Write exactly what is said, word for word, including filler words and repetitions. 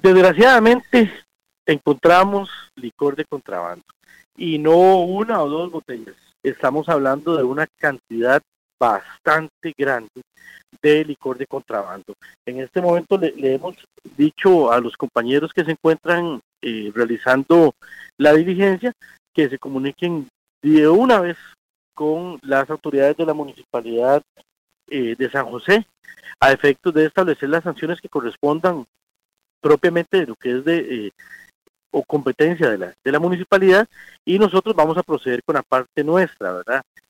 Desgraciadamente encontramos licor de contrabando y no una o dos botellas. Estamos hablando de una cantidad bastante grande de licor de contrabando. En este momento le, le hemos dicho a los compañeros que se encuentran eh, realizando la diligencia que se comuniquen de una vez con las autoridades de la municipalidad eh, de San José a efectos de establecer las sanciones que correspondan propiamente de lo que es de eh, o competencia de la, de la municipalidad, y nosotros vamos a proceder con la parte nuestra, ¿verdad?